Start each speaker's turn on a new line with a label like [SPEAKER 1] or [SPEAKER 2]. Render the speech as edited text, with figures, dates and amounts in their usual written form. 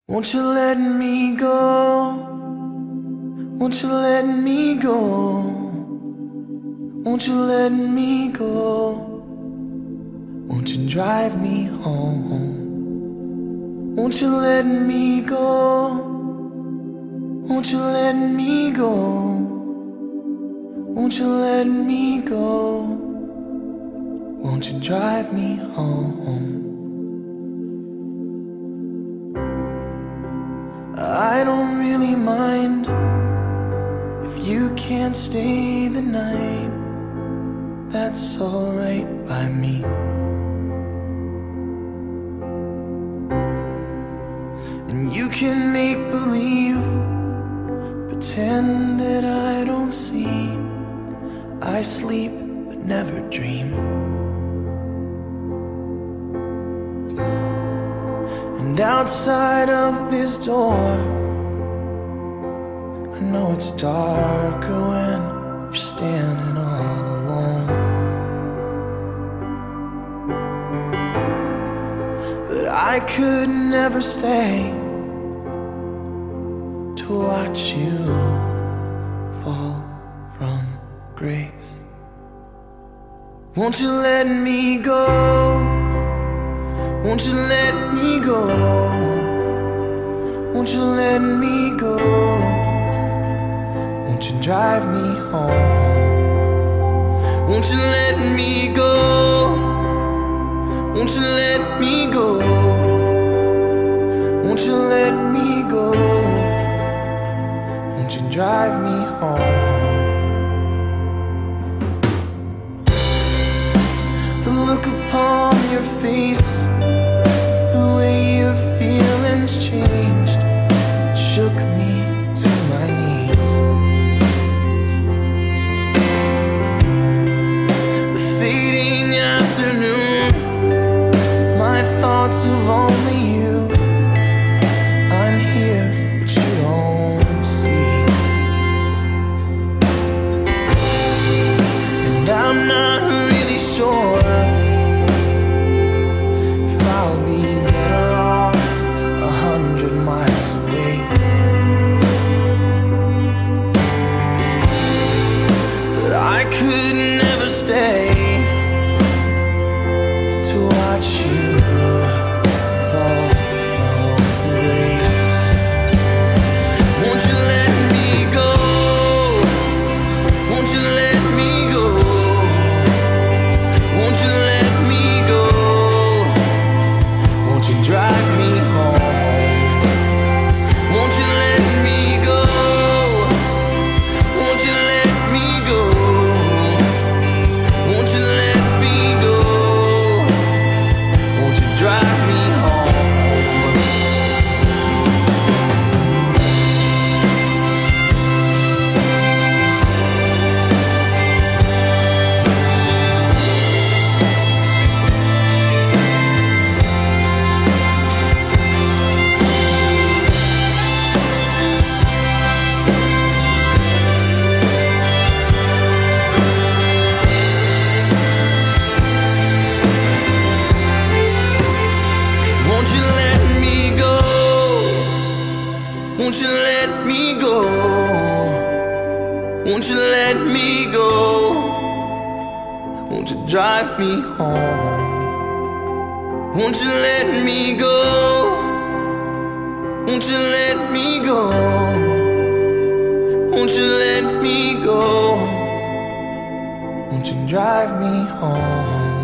[SPEAKER 1] Won't you let me go? Won't you let me go? Won't you let me go? Won't you drive me home? Won't you let me go? Won't you let me go? Won't you let me go? Won't you drive me home? I don't really mind if you can't stay the night. That's alright by me. And you can make believe, pretend that I don't see. I sleep but never dream. And outside of this door, I know it's darker when you're standing all alone. But I could never stay to watch you fall from grace. Won't you let me go? Won't you let me go? Won't you let me go? Won't you drive me home? Won't you let me go? Won't you let me go? Won't you let me go? Won't you drive me home? The look upon your face, the way your feelings changed, shook me to my knees. The fading afternoon, my thoughts of only you. I'm here, but you don't see. And I'm not really sure if I'll be better off 100 miles away. But I could never stay to watch you fall from grace. Won't you let me go? Won't you let me go? Won't you let me go? Won't you drive me home? Won't you let me go? Won't you let me go? Won't you let me go? Won't you drive me home? Won't you let me go? Won't you let me go? Won't you let me go? Won't you drive me home? Won't you let me go? Won't you let me go? Won't you let me go? Won't you drive me home?